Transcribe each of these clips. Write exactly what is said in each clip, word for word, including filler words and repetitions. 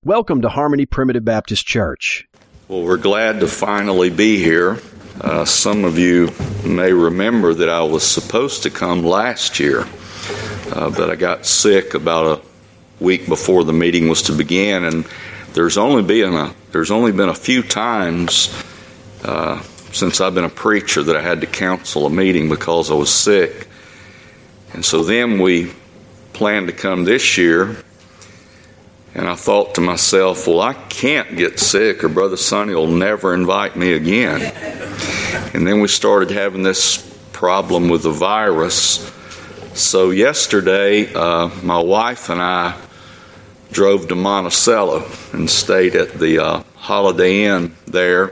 Welcome to Harmony Primitive Baptist Church. Well, we're glad to finally be here. Uh, some of you may remember that I was supposed to come last year, uh, but I got sick about a week before the meeting was to begin, and there's only been a there's only been a few times uh, since I've been a preacher that I had to cancel a meeting because I was sick. And so then we planned to come this year. And I thought to myself, well, I can't get sick or Brother Sonny will never invite me again. And then we started having this problem with the virus. So yesterday, uh, my wife and I drove to Monticello and stayed at the uh, Holiday Inn there.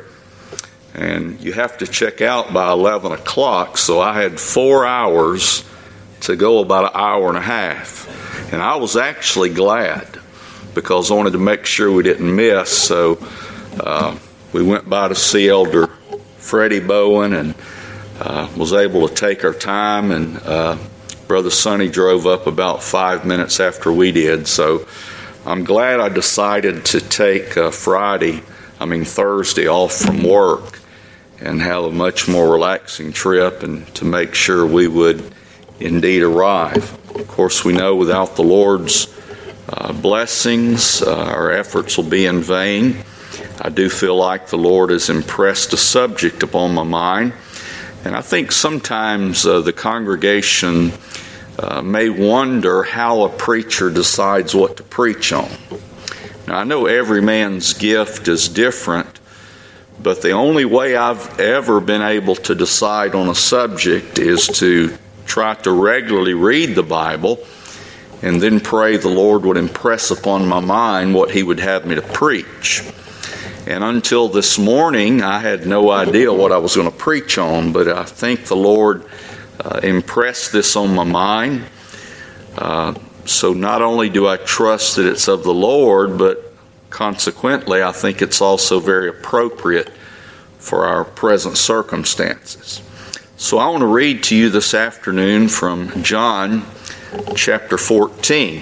And you have to check out by eleven o'clock, so I had four hours to go about an hour and a half. And I was actually glad, because I wanted to make sure we didn't miss. So uh, we went by to see Elder Freddie Bowen and uh, was able to take our time. And uh, Brother Sonny drove up about five minutes after we did. So I'm glad I decided to take uh, Friday, I mean Thursday, off from work and have a much more relaxing trip and to make sure we would indeed arrive. Of course, we know without the Lord's Uh, blessings, uh, our efforts will be in vain. I do feel like the Lord has impressed a subject upon my mind, and I think sometimes uh, the congregation uh, may wonder how a preacher decides what to preach on. Now, I know every man's gift is different, but the only way I've ever been able to decide on a subject is to try to regularly read the Bible and then pray the Lord would impress upon my mind what He would have me to preach. And until this morning, I had no idea what I was going to preach on, but I think the Lord uh, impressed this on my mind. Uh, so not only do I trust that it's of the Lord, but consequently, I think it's also very appropriate for our present circumstances. So I want to read to you this afternoon from John chapter fourteen.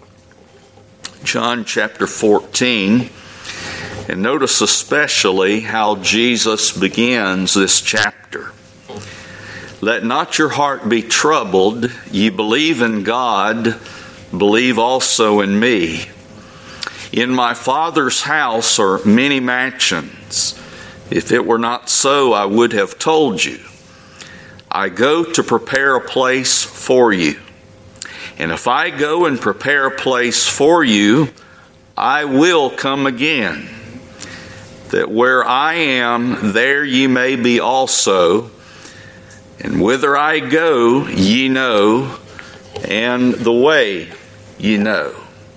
John chapter fourteen. And notice especially how Jesus begins this chapter. Let not your heart be troubled. Ye believe in God, believe also in me. In my Father's house are many mansions. If it were not so, I would have told you. I go to prepare a place for you. And if I go and prepare a place for you, I will come again, that where I am, there ye may be also. And whither I go, ye know, and the way ye know.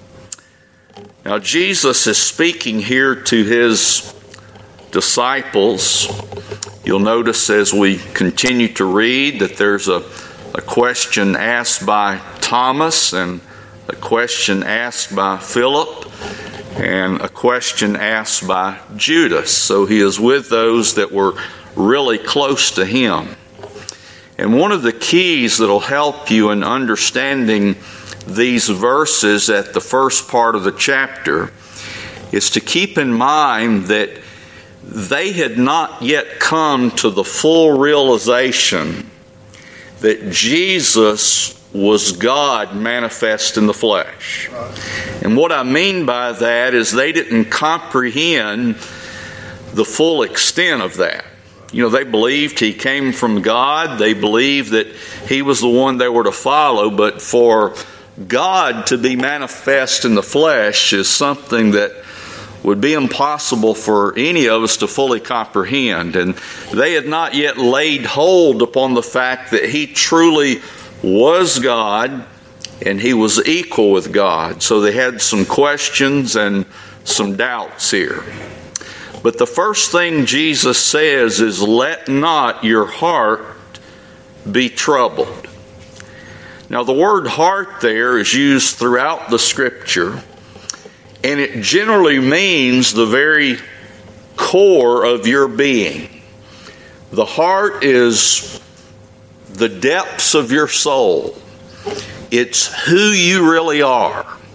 Now, Jesus is speaking here to His disciples. You'll notice as we continue to read that there's a, a question asked by Thomas and a question asked by Philip and a question asked by Judas. So He is with those that were really close to Him. And one of the keys that will help you in understanding these verses at the first part of the chapter is to keep in mind that they had not yet come to the full realization that Jesus was God manifest in the flesh. And what I mean by that is they didn't comprehend the full extent of that. You know, they believed He came from God. They believed that He was the one they were to follow. But for God to be manifest in the flesh is something that would be impossible for any of us to fully comprehend. And they had not yet laid hold upon the fact that He truly was God and He was equal with God. So they had some questions and some doubts here. But the first thing Jesus says is, let not your heart be troubled. Now, the word heart there is used throughout the Scripture, and it generally means the very core of your being. The heart is the depths of your soul. It's who you really are.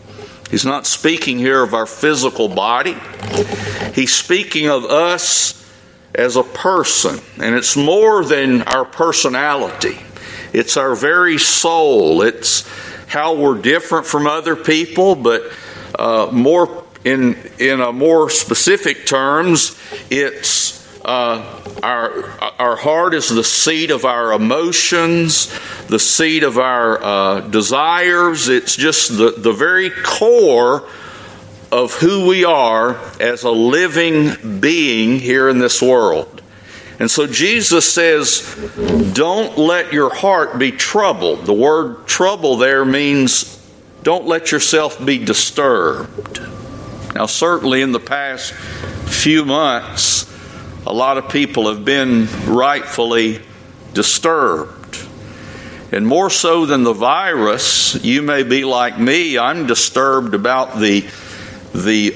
He's not speaking here of our physical body. He's speaking of us as a person, and it's more than our personality. It's our very soul. It's how we're different from other people, but uh, more in in a more specific terms, it's uh, our our heart is the seat of our emotions, the seat of our uh, desires. It's just the, the very core of who we are as a living being here in this world. And so Jesus says, don't let your heart be troubled. The word trouble there means don't let yourself be disturbed. Now, certainly in the past few months, a lot of people have been rightfully disturbed. And more so than the virus, you may be like me, I'm disturbed about the the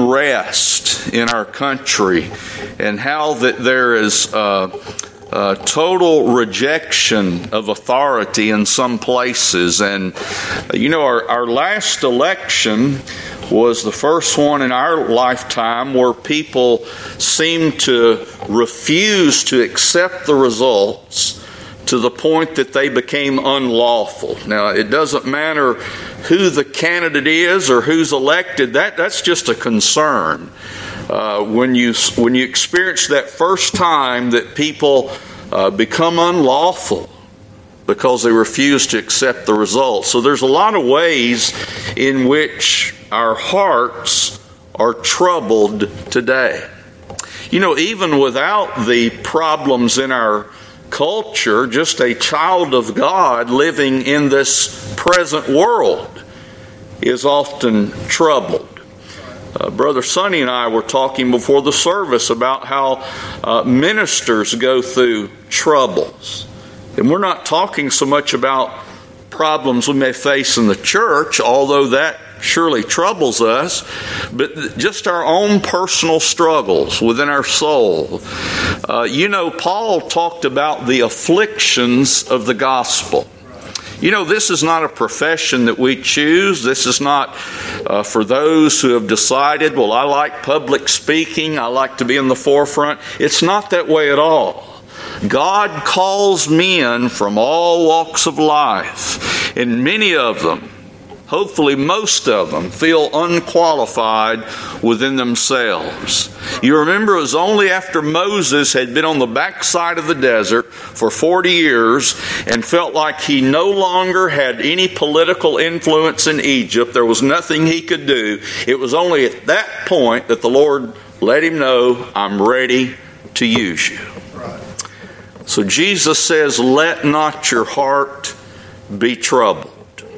unrest in our country and how that there is uh, uh, total rejection of authority in some places. And, you know, our, our last election was the first one in our lifetime where people seemed to refuse to accept the results to the point that they became unlawful. Now, it doesn't matter who the candidate is or who's elected. That that's just a concern. Uh, when you when you experience that first time that people uh, become unlawful because they refuse to accept the results. So there's a lot of ways in which our hearts are troubled today. You know, even without the problems in our culture, just a child of God living in this present world is often troubled. Uh, Brother Sonny and I were talking before the service about how uh, ministers go through troubles. And we're not talking so much about problems we may face in the church, although that surely troubles us, but just our own personal struggles within our soul. Uh, you know, Paul talked about the afflictions of the gospel. You know, this is not a profession that we choose. This is not uh, for those who have decided, well, I like public speaking, I like to be in the forefront. It's not that way at all. God calls men from all walks of life, and many of them, hopefully most of them, feel unqualified within themselves. You remember it was only after Moses had been on the backside of the desert for forty years and felt like he no longer had any political influence in Egypt. There was nothing he could do. It was only at that point that the Lord let him know, I'm ready to use you. So Jesus says, let not your heart be troubled.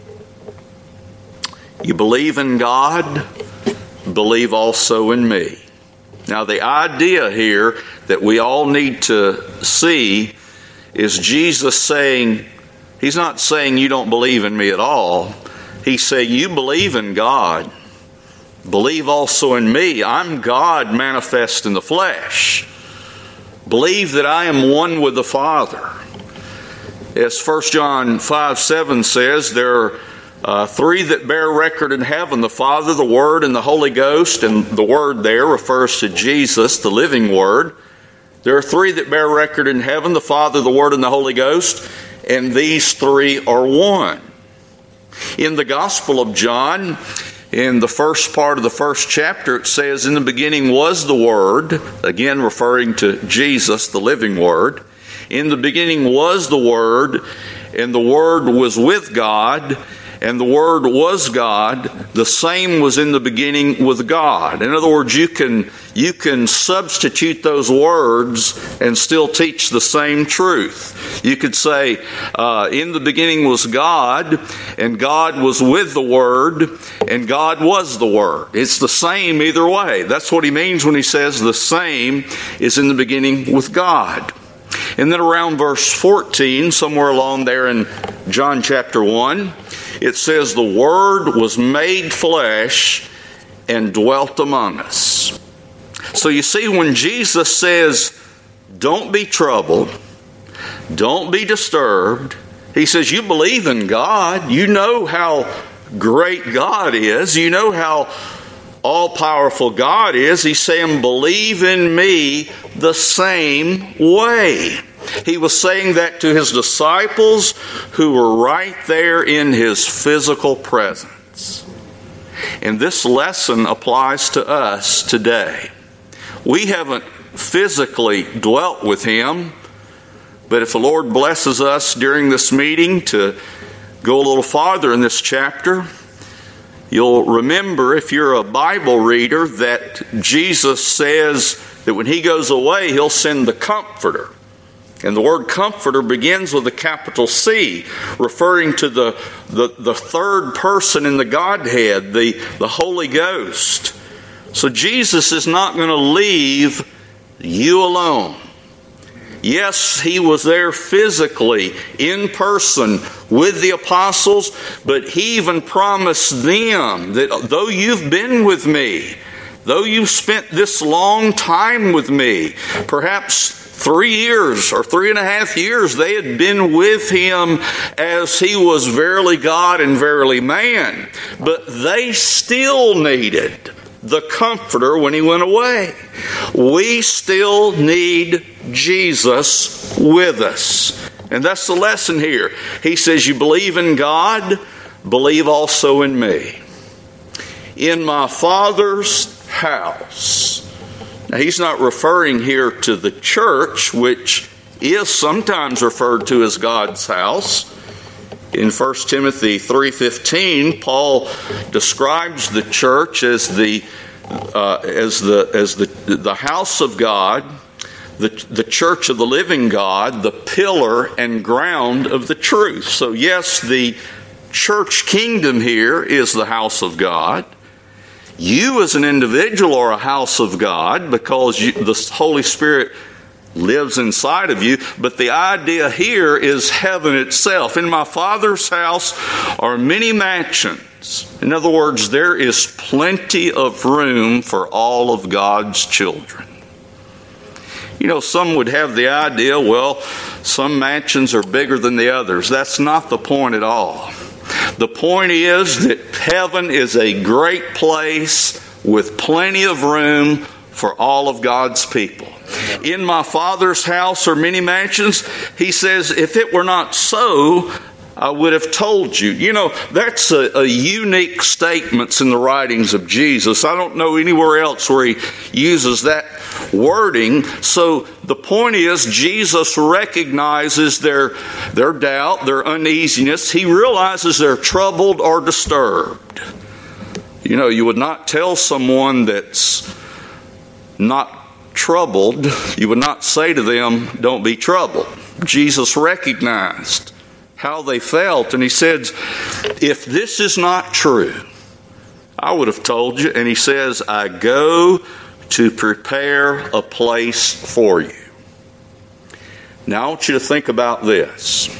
You believe in God, believe also in me. Now, the idea here that we all need to see is Jesus saying, he's not saying you don't believe in me at all. He's saying you believe in God, believe also in me. I'm God manifest in the flesh. Believe that I am one with the Father. As First John five seven says, there are Uh, three that bear record in heaven, the Father, the Word, and the Holy Ghost. And the Word there refers to Jesus, the living Word. There are three that bear record in heaven, the Father, the Word, and the Holy Ghost. And these three are one. In the Gospel of John, in the first part of the first chapter, it says, in the beginning was the Word, again referring to Jesus, the living Word. In the beginning was the Word, and the Word was with God, and the Word was God. The same was in the beginning with God. In other words, you can you can substitute those words and still teach the same truth. You could say, uh, in the beginning was God, and God was with the Word, and God was the Word. It's the same either way. That's what he means when he says the same is in the beginning with God. And then around verse fourteen, somewhere along there in John chapter one, it says, the Word was made flesh and dwelt among us. So you see, when Jesus says, don't be troubled, don't be disturbed, he says, you believe in God. You know how great God is. You know how all-powerful God is. He's saying, believe in me the same way. He was saying that to his disciples who were right there in his physical presence. And this lesson applies to us today. We haven't physically dwelt with him, but if the Lord blesses us during this meeting to go a little farther in this chapter, you'll remember, if you're a Bible reader, that Jesus says that when he goes away, he'll send the Comforter. And the word Comforter begins with a capital C, referring to the, the, the third person in the Godhead, the, the Holy Ghost. So Jesus is not going to leave you alone. Yes, he was there physically, in person, with the apostles, but he even promised them that though you've been with me, though you've spent this long time with me, perhaps three years or three and a half years, they had been with him as he was verily God and verily man, but they still needed the Comforter when he went away. We still need Jesus with us. And that's the lesson here. He says, you believe in God, believe also in me. In my Father's house. Now, he's not referring here to the church, which is sometimes referred to as God's house. In First Timothy three fifteen, Paul describes the church as the uh, as the as the the house of God, the the church of the living God, the pillar and ground of the truth. So yes, the church kingdom here is the house of God. You as an individual are a house of God because you, the Holy Spirit lives inside of you, but the idea here is heaven itself. In my Father's house are many mansions. In other words, there is plenty of room for all of God's children. You know, some would have the idea, well, some mansions are bigger than the others. That's not the point at all. The point is that heaven is a great place with plenty of room for all of God's people. In my Father's house are many mansions. He says, if it were not so, I would have told you. You know, that's a, a unique statement in the writings of Jesus. I don't know anywhere else where he uses that wording. So the point is, Jesus recognizes their, their doubt, their uneasiness. He realizes they're troubled or disturbed. You know, you would not tell someone that's not troubled, you would not say to them, don't be troubled. Jesus recognized how they felt, and he said, if this is not true, I would have told you. And he says, I go to prepare a place for you. Now I want you to think about this.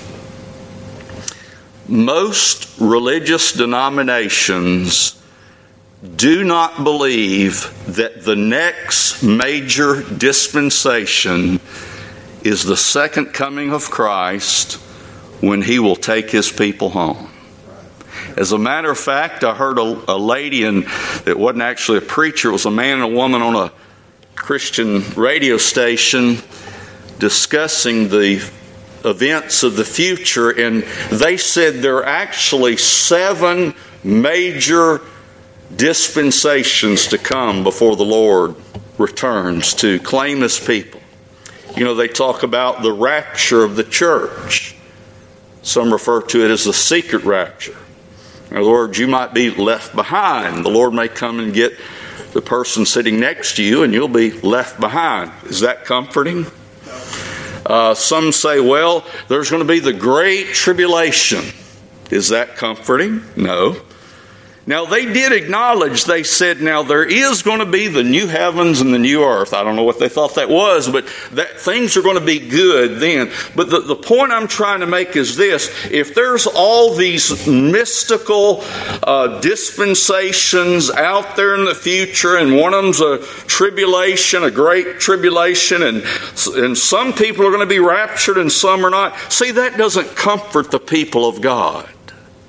Most religious denominations do not believe that the next major dispensation is the second coming of Christ when he will take his people home. As a matter of fact, I heard a, a lady, and it wasn't actually a preacher, it was a man and a woman on a Christian radio station discussing the events of the future, and they said there are actually seven major dispensations to come before the Lord returns to claim his people. You know, they talk about the rapture of the church. Some refer to it as the secret rapture. In other words, you might be left behind. The Lord may come and get the person sitting next to you and you'll be left behind. Is that comforting? Uh, some say, well, there's going to be the great tribulation. Is that comforting? No. Now, they did acknowledge, they said, now there is going to be the new heavens and the new earth. I don't know what they thought that was, but that things are going to be good then. But the, the point I'm trying to make is this. If there's all these mystical uh, dispensations out there in the future, and one of them's a tribulation, a great tribulation, and, and some people are going to be raptured and some are not, see, that doesn't comfort the people of God.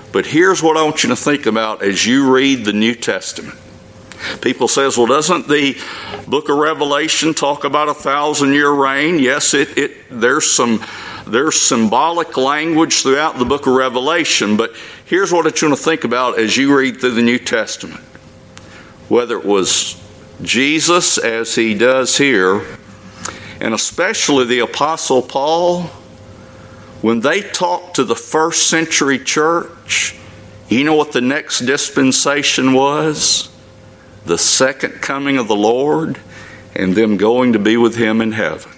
But here's what I want you to think about as you read the New Testament. People says, well, doesn't the book of Revelation talk about a thousand-year reign? Yes, it, it there's some there's symbolic language throughout the book of Revelation, but here's what I want you to think about as you read through the New Testament. Whether it was Jesus, as he does here, and especially the Apostle Paul, when they talked to the first century church, you know what the next dispensation was? The second coming of the Lord and them going to be with him in heaven.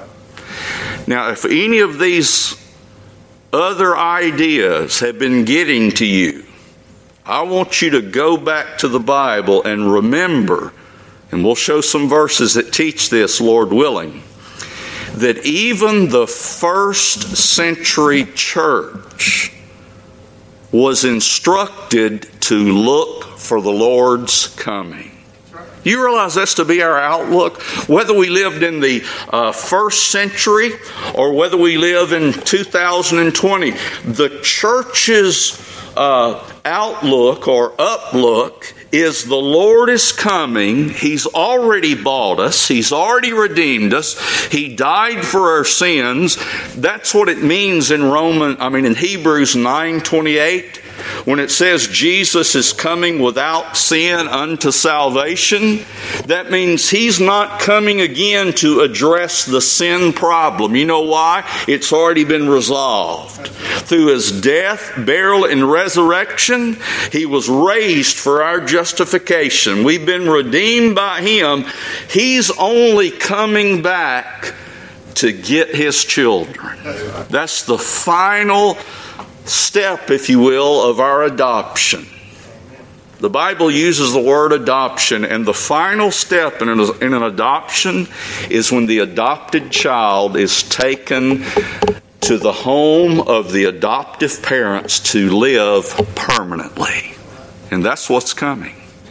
Now, if any of these other ideas have been getting to you, I want you to go back to the Bible and remember, and we'll show some verses that teach this, Lord willing, that even the first century church was instructed to look for the Lord's coming. You realize that's to be our outlook? Whether we lived in the uh, first century or whether we live in two thousand twenty, the church's uh, outlook or uplook is the Lord is coming. He's already bought us. He's already redeemed us. He died for our sins. That's what it means in Roman, I mean in Hebrews nine twenty-eight. When it says Jesus is coming without sin unto salvation, that means he's not coming again to address the sin problem. You know why? It's already been resolved. Through his death, burial, and resurrection, he was raised for our justification. We've been redeemed by him. He's only coming back to get his children. That's the final step, if you will, of our adoption. The Bible uses the word adoption, and the final step in an, in an adoption is when the adopted child is taken to the home of the adoptive parents to live permanently. And that's what's coming.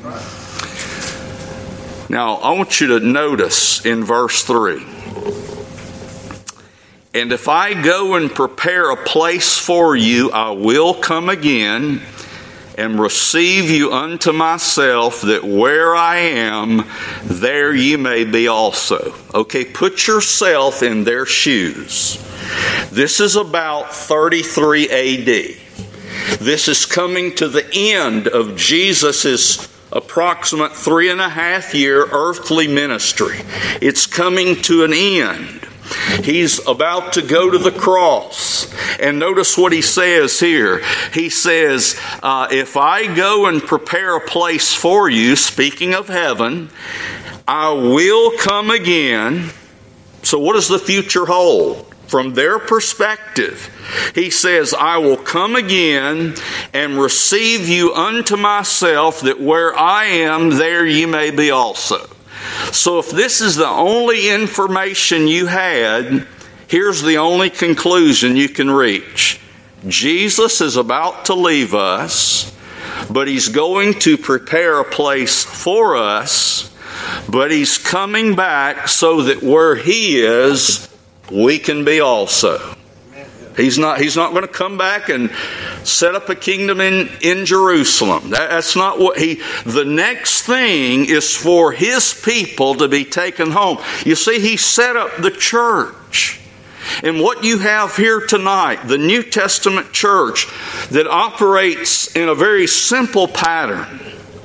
Now, I want you to notice in verse three, and if I go and prepare a place for you, I will come again and receive you unto myself, that where I am, there you may be also. Okay, put yourself in their shoes. This is about thirty-three A D. This is coming to the end of Jesus' approximate three and a half year earthly ministry. It's coming to an end. He's about to go to the cross. And notice what he says here. He says, uh, if I go and prepare a place for you, speaking of heaven, I will come again. So what does the future hold? From their perspective, he says, I will come again and receive you unto myself, that where I am, there you may be also. So if this is the only information you had, here's the only conclusion you can reach. Jesus is about to leave us, but he's going to prepare a place for us, but he's coming back so that where he is, we can be also. He's not, he's not going to come back and set up a kingdom in, in Jerusalem. That, that's not what he... The next thing is for his people to be taken home. You see, he set up the church. And what you have here tonight, the New Testament church that operates in a very simple pattern,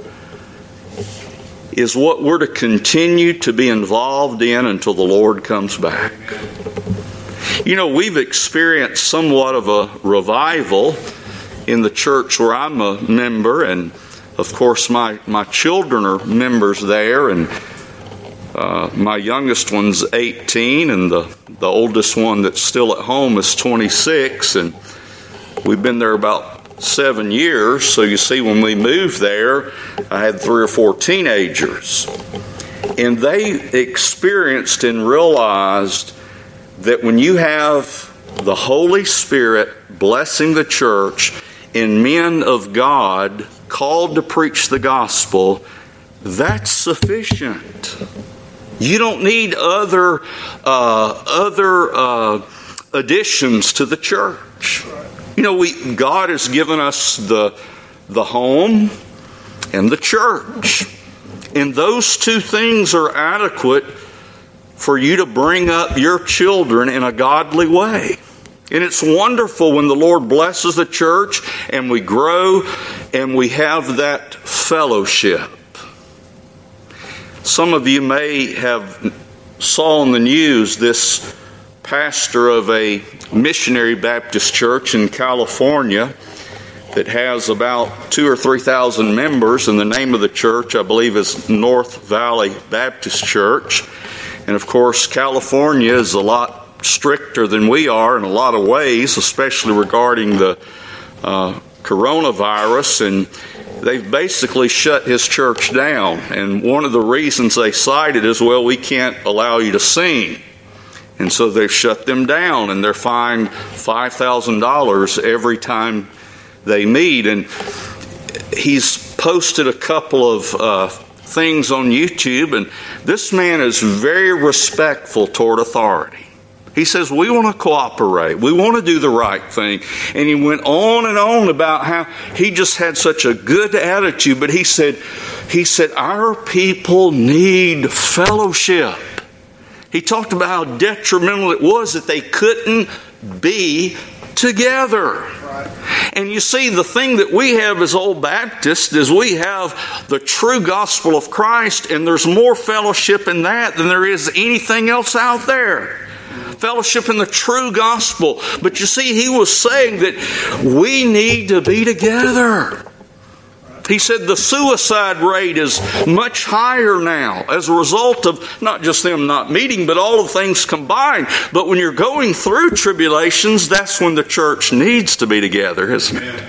is what we're to continue to be involved in until the Lord comes back. You know, we've experienced somewhat of a revival in the church where I'm a member, and of course my, my children are members there, and uh, my youngest one's eighteen, and the, the oldest one that's still at home is twenty-six, and we've been there about seven years. So you see, when we moved there, I had three or four teenagers, and they experienced and realized that when you have the Holy Spirit blessing the church and men of God called to preach the gospel, that's sufficient. You don't need other uh, other uh, additions to the church. You know, we God has given us the, the home and the church. And those two things are adequate for you to bring up your children in a godly way. And it's wonderful when the Lord blesses the church and we grow and we have that fellowship. Some of you may have saw on the news this pastor of a missionary Baptist church in California that has about two or three thousand members, and the name of the church, I believe, is North Valley Baptist Church. And of course, California is a lot stricter than we are in a lot of ways, especially regarding the uh, coronavirus, and they've basically shut his church down. And one of the reasons they cited is, well, we can't allow you to sing. And so they've shut them down, and they're fined five thousand dollars every time they meet. And he's posted a couple of uh, things on YouTube, and this man is very respectful toward authority. He says, we want to cooperate. We want to do the right thing. And he went on and on about how he just had such a good attitude. But he said, he said, our people need fellowship. He talked about how detrimental it was that they couldn't be together. Right. And you see, the thing that we have as Old Baptists is we have the true gospel of Christ, and there's more fellowship in that than there is anything else out there. Fellowship in the true gospel. But you see, he was saying that we need to be together. He said the suicide rate is much higher now as a result of not just them not meeting, but all the things combined. But when you're going through tribulations, that's when the church needs to be together, isn't it?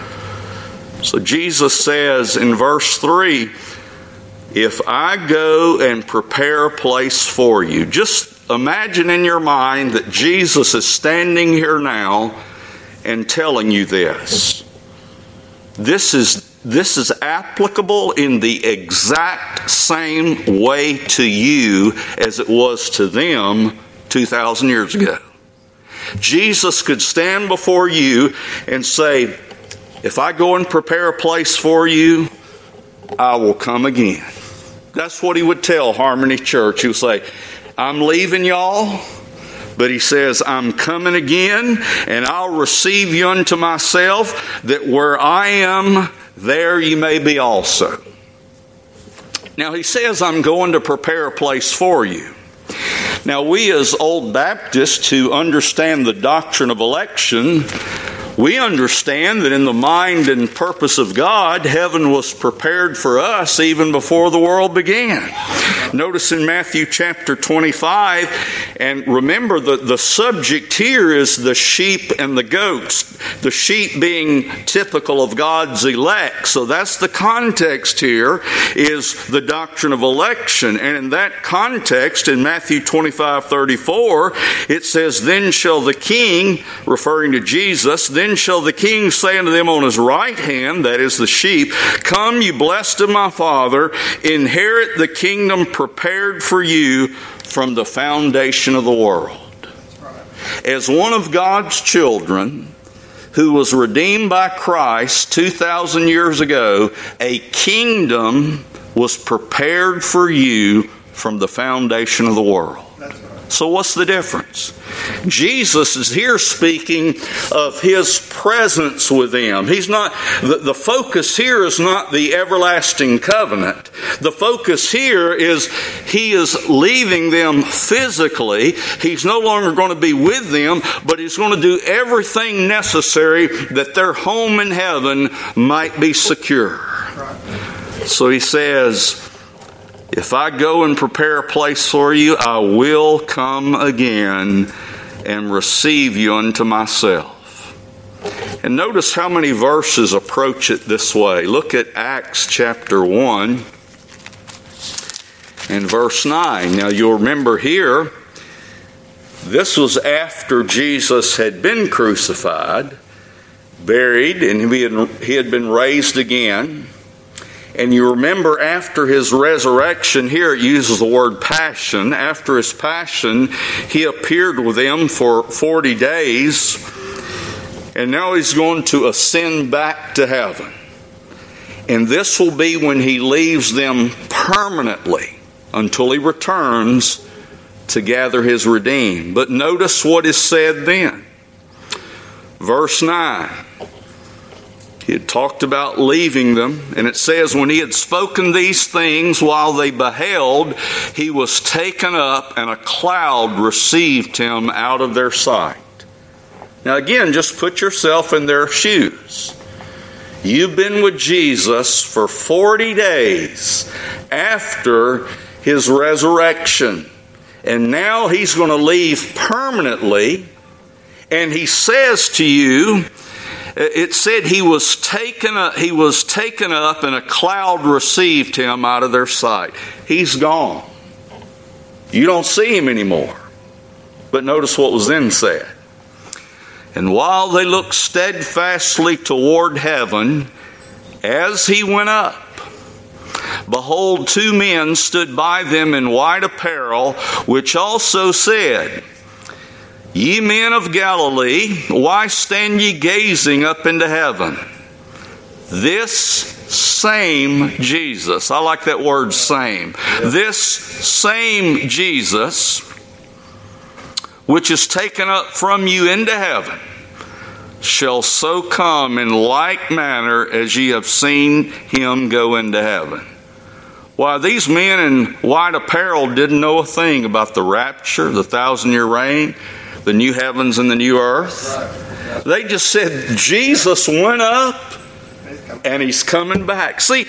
So Jesus says in verse three, if I go and prepare a place for you, just imagine in your mind that Jesus is standing here now and telling you this. This is This is applicable in the exact same way to you as it was to them two thousand years ago. Jesus could stand before you and say, if I go and prepare a place for you, I will come again. That's what he would tell Harmony Church. He would say, I'm leaving y'all, but he says, I'm coming again, and I'll receive you unto myself, that where I am, there you may be also. Now he says, I'm going to prepare a place for you. Now we as Old Baptists who understand the doctrine of election, we understand that in the mind and purpose of God, heaven was prepared for us even before the world began. Notice in Matthew chapter twenty-five, and remember the, the subject here is the sheep and the goats. The sheep being typical of God's elect. So that's the context here, is the doctrine of election. And in that context, in Matthew twenty-five thirty-four, it says, then shall the king, referring to Jesus, then shall the king say unto them on his right hand, that is the sheep, come, you blessed of my Father, inherit the kingdom prepared for you from the foundation of the world. As one of God's children who was redeemed by Christ two thousand years ago, a kingdom was prepared for you from the foundation of the world. So what's the difference? Jesus is here speaking of his presence with them. He's not, the, the focus here is not the everlasting covenant. The focus here is he is leaving them physically. He's no longer going to be with them, but he's going to do everything necessary that their home in heaven might be secure. So he says, if I go and prepare a place for you, I will come again and receive you unto myself. And notice how many verses approach it this way. Look at Acts chapter one and verse nine. Now you'll remember here, this was after Jesus had been crucified, buried, and he had, he had been raised again. And you remember after his resurrection, here it uses the word passion. After his passion, he appeared with them for forty days. And now he's going to ascend back to heaven. And this will be when he leaves them permanently until he returns to gather his redeemed. But notice what is said then. Verse nine. He had talked about leaving them, and it says, when he had spoken these things while they beheld, he was taken up, and a cloud received him out of their sight. Now again, just put yourself in their shoes. You've been with Jesus for forty days after his resurrection, and now he's going to leave permanently, and he says to you, it said he was taken up, he was taken up and a cloud received him out of their sight. He's gone. You don't see him anymore. But notice what was then said. And while they looked steadfastly toward heaven, as he went up, behold, two men stood by them in white apparel, which also said, Ye men of Galilee, why stand ye gazing up into heaven? This same Jesus, I like that word same, this same Jesus, which is taken up from you into heaven, shall so come in like manner as ye have seen him go into heaven. Why, these men in white apparel didn't know a thing about the rapture, the thousand-year reign, the new heavens and the new earth. They just said, Jesus went up and he's coming back. See,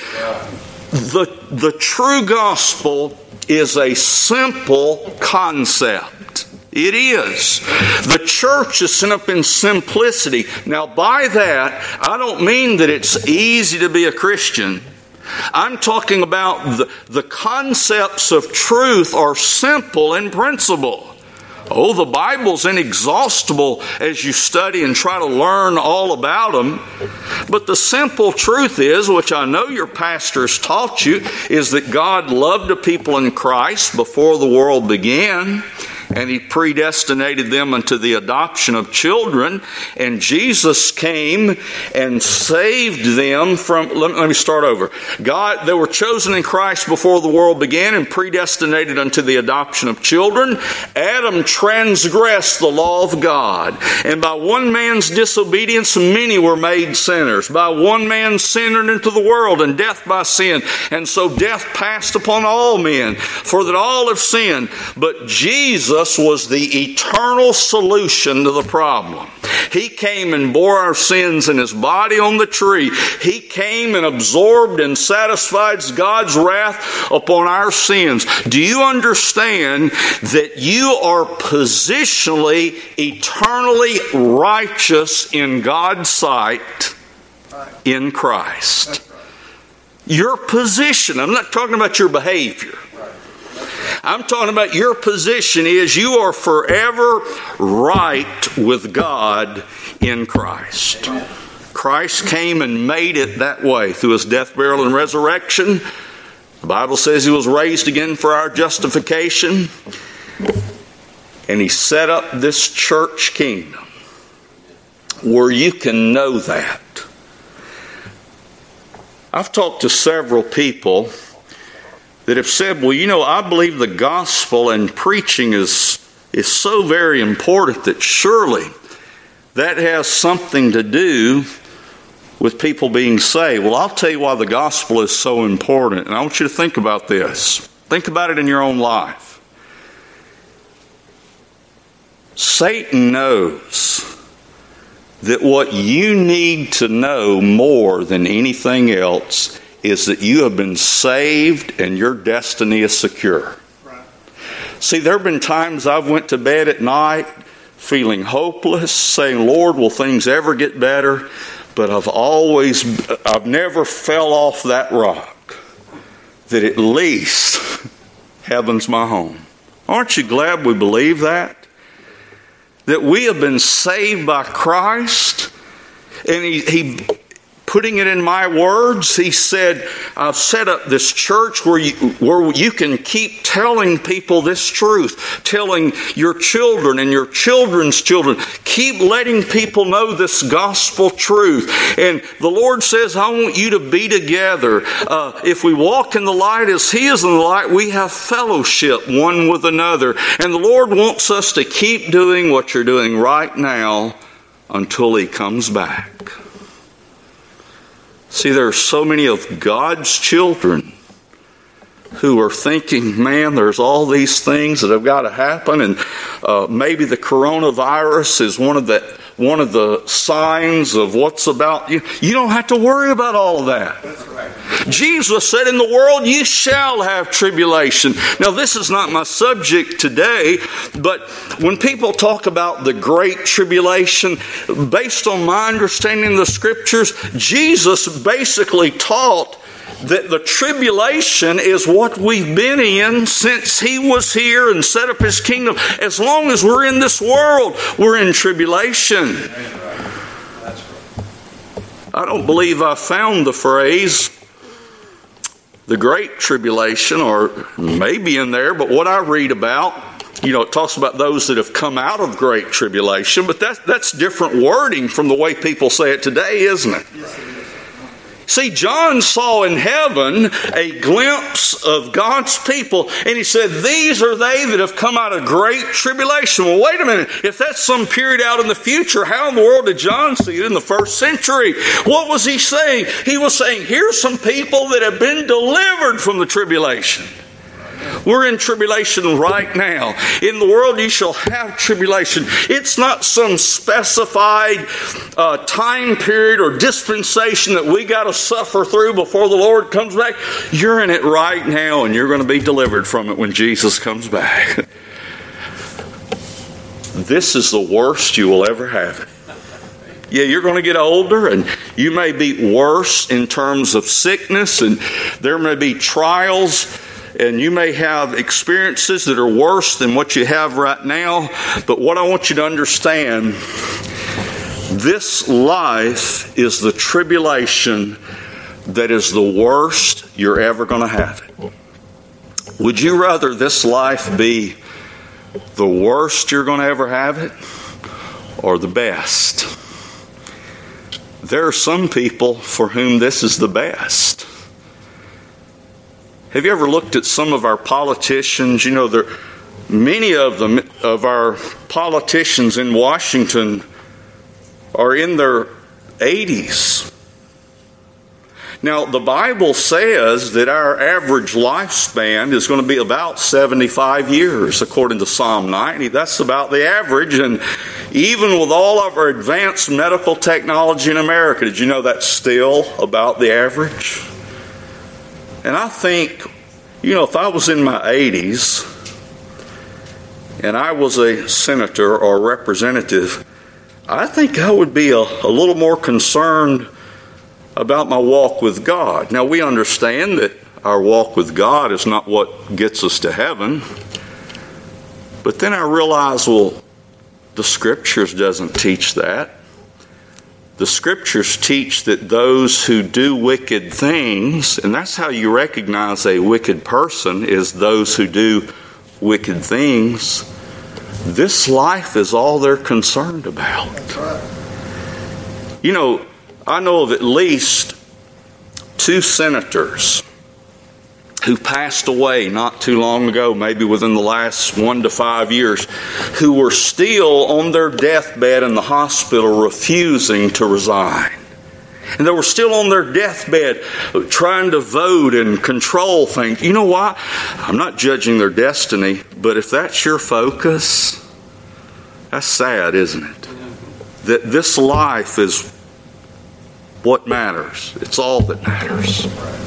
the, the true gospel is a simple concept. It is. The church is set up in simplicity. Now, by that, I don't mean that it's easy to be a Christian. I'm talking about the, the concepts of truth are simple in principle. Oh, the Bible's inexhaustible as you study and try to learn all about them. But the simple truth is, which I know your pastors taught you, is that God loved the people in Christ before the world began. And he predestinated them unto the adoption of children. And Jesus came and saved them from, let me, let me start over. God, they were chosen in Christ before the world began and predestinated unto the adoption of children. Adam transgressed the law of God. And by one man's disobedience, many were made sinners. By one man sin entered into the world, and death by sin. And so death passed upon all men, for that all have sinned. But Jesus was the eternal solution to the problem. He came and bore our sins in his body on the tree. He came and absorbed and satisfied God's wrath upon our sins. Do you understand that you are positionally, eternally righteous in God's sight in Christ? Your position. I'm not talking about your behavior. I'm talking about your position is you are forever right with God in Christ. Christ came and made it that way through his death, burial, and resurrection. The Bible says he was raised again for our justification. And he set up this church kingdom where you can know that. I've talked to several people that have said, well, you know, I believe the gospel and preaching is, is so very important that surely that has something to do with people being saved. Well, I'll tell you why the gospel is so important. And I want you to think about this. Think about it in your own life. Satan knows that what you need to know more than anything else is that you have been saved and your destiny is secure. Right. See, there have been times I've went to bed at night feeling hopeless, saying, Lord, will things ever get better? But I've always, I've never fell off that rock, that at least heaven's my home. Aren't you glad we believe that? That we have been saved by Christ, and he, he putting it in my words, he said, I've set up this church where you, where you can keep telling people this truth, telling your children and your children's children. Keep letting people know this gospel truth. And the Lord says, I want you to be together. Uh, if we walk in the light as He is in the light, we have fellowship one with another. And the Lord wants us to keep doing what you're doing right now until He comes back. See, there are so many of God's children who are thinking, man, there's all these things that have got to happen, and uh, maybe the coronavirus is one of the one of the signs of what's about you. You don't have to worry about all of that. That's right. Jesus said, in the world you shall have tribulation. Now, this is not my subject today, but when people talk about the great tribulation, based on my understanding of the Scriptures, Jesus basically taught that the tribulation is what we've been in since He was here and set up His kingdom. As long as we're in this world, we're in tribulation. I don't believe I found the phrase, the Great Tribulation, or maybe in there, but what I read about, you know, it talks about those that have come out of Great Tribulation, but that, that's different wording from the way people say it today, isn't it? Yes, it is. See, John saw in heaven a glimpse of God's people, and he said, these are they that have come out of great tribulation. Well, wait a minute. If that's some period out in the future, how in the world did John see it in the first century? What was he saying? He was saying, here's some people that have been delivered from the tribulation. We're in tribulation right now. In the world you shall have tribulation. It's not some specified uh, time period or dispensation that we got to suffer through before the Lord comes back. You're in it right now, and you're going to be delivered from it when Jesus comes back. This is the worst you will ever have. Yeah, you're going to get older, and you may be worse in terms of sickness, and there may be trials, and you may have experiences that are worse than what you have right now. But what I want you to understand, this life is the tribulation that is the worst you're ever going to have. Would you rather this life be the worst you're going to ever have it, or the best? There are some people for whom this is the best. Have you ever looked at some of our politicians? You know, there, many of them, of our politicians in Washington are in their eighties. Now, the Bible says that our average lifespan is going to be about seventy-five years, according to Psalm ninety. That's about the average. And even with all of our advanced medical technology in America, did you know that's still about the average? And I think, you know, if I was in my eighties and I was a senator or representative, I think I would be a, a little more concerned about my walk with God. Now, we understand that our walk with God is not what gets us to heaven. But then I realize, well, the Scriptures doesn't teach that. The Scriptures teach that those who do wicked things, and that's how you recognize a wicked person, is those who do wicked things. This life is all they're concerned about. You know, I know of at least two senators who passed away not too long ago, maybe within the last one to five years, who were still on their deathbed in the hospital refusing to resign. And they were still on their deathbed trying to vote and control things. You know why? I'm not judging their destiny, but if that's your focus, that's sad, isn't it? That this life is what matters. It's all that matters.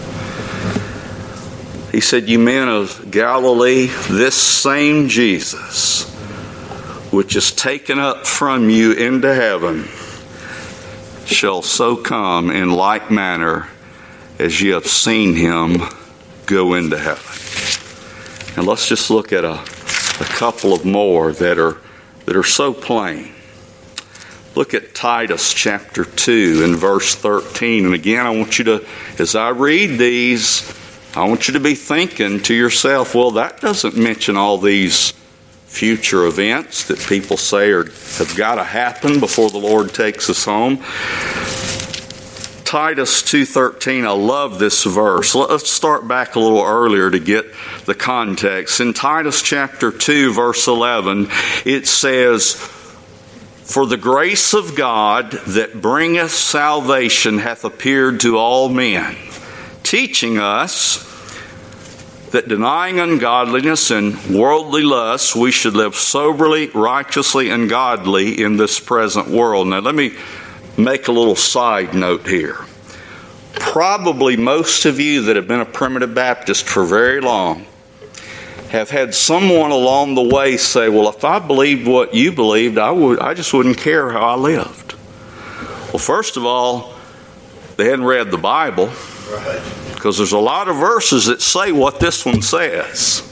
He said, you men of Galilee, this same Jesus, which is taken up from you into heaven, shall so come in like manner as ye have seen him go into heaven. And let's just look at a, a couple of more that are that are so plain. Look at Titus chapter two and verse thirteen. And again, I want you to, as I read these, I want you to be thinking to yourself, well, that doesn't mention all these future events that people say are, have got to happen before the Lord takes us home. Titus two thirteen, I love this verse. Let's start back a little earlier to get the context. In Titus chapter two, verse eleven, it says, "For the grace of God that bringeth salvation hath appeared to all men, teaching us that denying ungodliness and worldly lusts, we should live soberly, righteously, and godly in this present world." Now let me make a little side note here. Probably most of you that have been a Primitive Baptist for very long have had someone along the way say, well, if I believed what you believed, I would I just wouldn't care how I lived. Well, first of all, they hadn't read the Bible. Right. Because there's a lot of verses that say what this one says.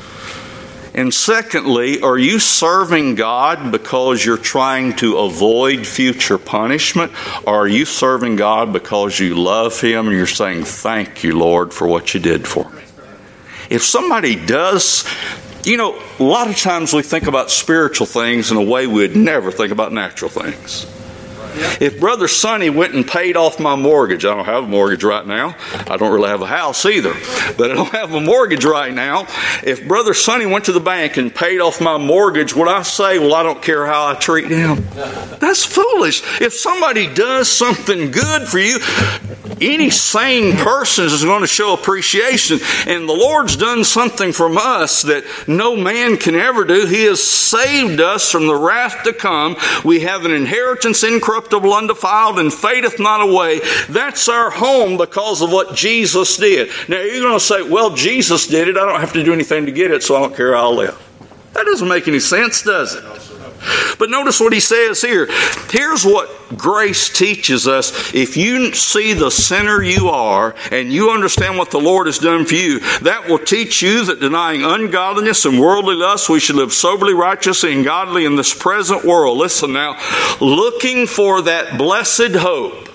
And secondly, are you serving God because you're trying to avoid future punishment? Or are you serving God because you love Him and you're saying, thank you, Lord, for what you did for me? If somebody does, you know, a lot of times we think about spiritual things in a way we'd never think about natural things. If Brother Sonny went and paid off my mortgage, I don't have a mortgage right now. I don't really have a house either, but I don't have a mortgage right now. If Brother Sonny went to the bank and paid off my mortgage, would I say, well, I don't care how I treat him? That's foolish. If somebody does something good for you, any sane person is going to show appreciation. And the Lord's done something from us that no man can ever do. He has saved us from the wrath to come. We have an inheritance incorruptible, undefiled, and fadeth not away. That's our home because of what Jesus did. Now you're going to say, well, Jesus did it. I don't have to do anything to get it, so I don't care how I live. That doesn't make any sense, does it? But notice what he says here. Here's what grace teaches us. If you see the sinner you are and you understand what the Lord has done for you, that will teach you that denying ungodliness and worldly lust, we should live soberly, righteously, and godly in this present world. Listen now, looking for that blessed hope.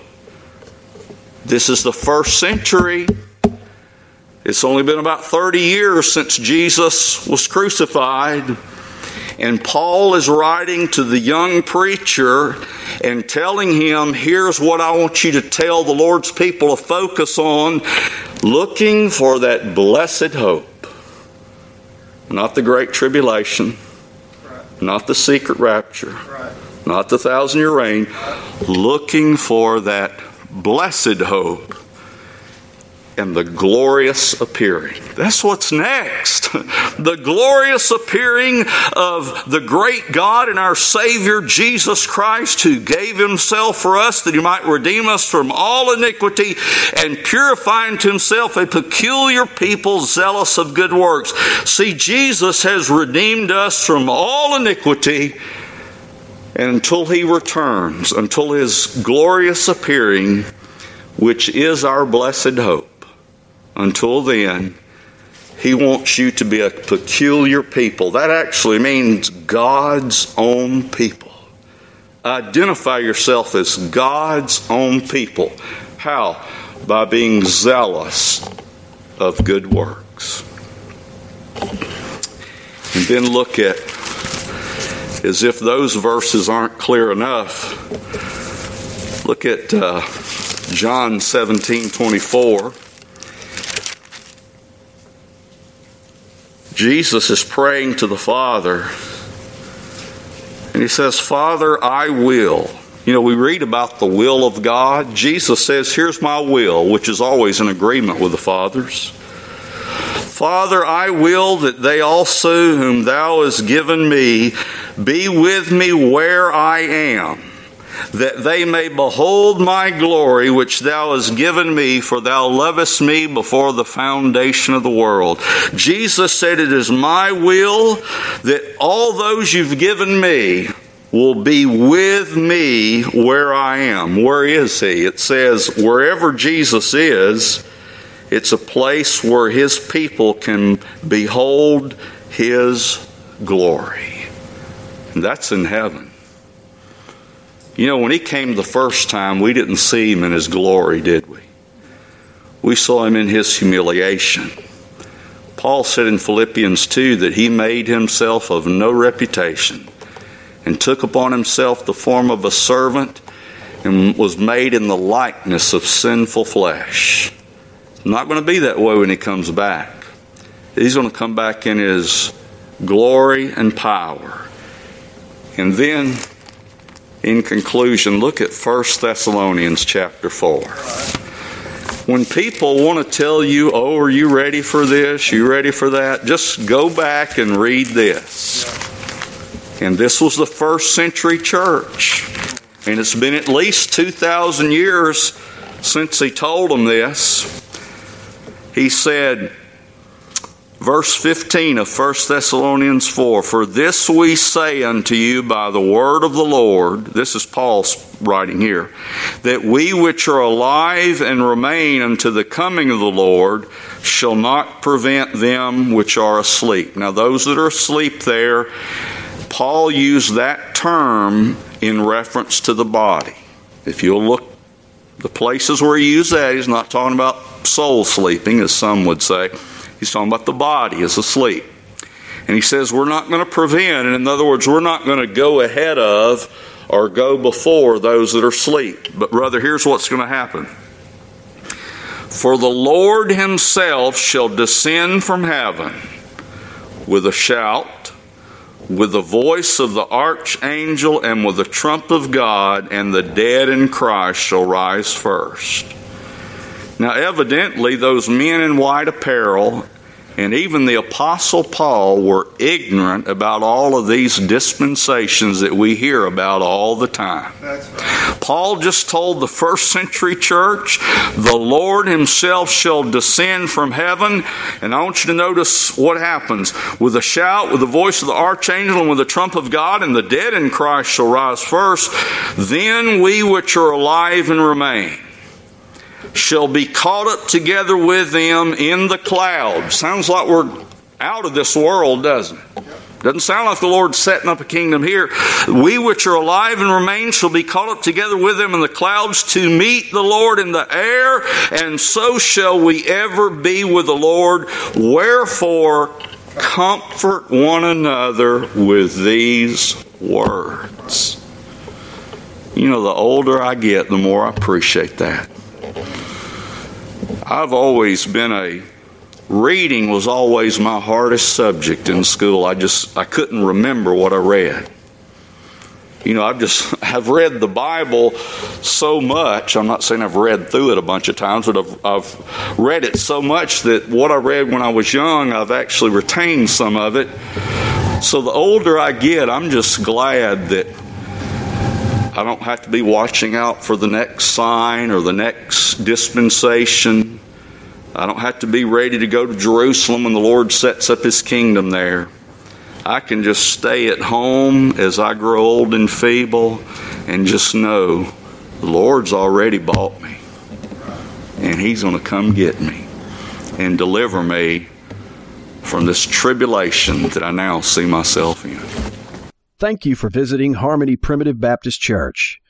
This is the first century. It's only been about thirty years since Jesus was crucified. And Paul is writing to the young preacher and telling him, here's what I want you to tell the Lord's people to focus on. Looking for that blessed hope. Not the great tribulation. Not the secret rapture. Not the thousand year reign. Looking for that blessed hope. And the glorious appearing. That's what's next. The glorious appearing of the great God and our Savior Jesus Christ, who gave Himself for us that He might redeem us from all iniquity and purify unto Himself a peculiar people zealous of good works. See, Jesus has redeemed us from all iniquity, and until He returns, until His glorious appearing, which is our blessed hope, until then, He wants you to be a peculiar people. That actually means God's own people. Identify yourself as God's own people. How? By being zealous of good works. And then look at, as if those verses aren't clear enough, look at uh, John seventeen twenty-four. Jesus is praying to the Father, and He says, Father, I will. You know, we read about the will of God. Jesus says, here's my will, which is always in agreement with the Father's. Father, I will that they also whom Thou hast given me be with me where I am, that they may behold my glory which Thou hast given me, for Thou lovest me before the foundation of the world. Jesus said, it is my will that all those You've given me will be with me where I am. Where is He? It says wherever Jesus is, it's a place where His people can behold His glory. And that's in heaven. You know, when he came the first time, we didn't see him in his glory, did we? We saw him in his humiliation. Paul said in Philippians two that he made himself of no reputation and took upon himself the form of a servant and was made in the likeness of sinful flesh. It's not going to be that way when he comes back. He's going to come back in his glory and power. And then, in conclusion, look at First Thessalonians chapter four. When people want to tell you, oh, are you ready for this? You ready for that? Just go back and read this. And this was the first century church. And it's been at least two thousand years since he told them this. He said, verse fifteen of First Thessalonians four, "For this we say unto you by the word of the Lord," this is Paul's writing here, "that we which are alive and remain unto the coming of the Lord shall not prevent them which are asleep." Now those that are asleep there, Paul used that term in reference to the body. If you'll look, the places where he used that, he's not talking about soul sleeping, as some would say. He's talking about the body is asleep. And he says we're not going to prevent, and in other words, we're not going to go ahead of or go before those that are asleep. But rather, here's what's going to happen. "For the Lord himself shall descend from heaven with a shout, with the voice of the archangel, and with the trump of God, and the dead in Christ shall rise first." Now evidently those men in white apparel and even the Apostle Paul were ignorant about all of these dispensations that we hear about all the time. That's right. Paul just told the first century church, the Lord himself shall descend from heaven. And I want you to notice what happens. With a shout, with the voice of the archangel, and with the trump of God, and the dead in Christ shall rise first. "Then we which are alive and remain shall be caught up together with them in the clouds." Sounds like we're out of this world, doesn't it? Doesn't sound like the Lord's setting up a kingdom here. "We which are alive and remain shall be caught up together with them in the clouds to meet the Lord in the air, and so shall we ever be with the Lord. Wherefore, comfort one another with these words." You know, the older I get, the more I appreciate that. I've always been a, reading was always my hardest subject in school. I just, I couldn't remember what I read. You know, I've just, I've read the Bible so much. I'm not saying I've read through it a bunch of times, but I've, I've read it so much that what I read when I was young, I've actually retained some of it. So the older I get, I'm just glad that I don't have to be watching out for the next sign or the next dispensation. I don't have to be ready to go to Jerusalem when the Lord sets up his kingdom there. I can just stay at home as I grow old and feeble and just know the Lord's already bought me. And he's going to come get me and deliver me from this tribulation that I now see myself in. Thank you for visiting Harmony Primitive Baptist Church.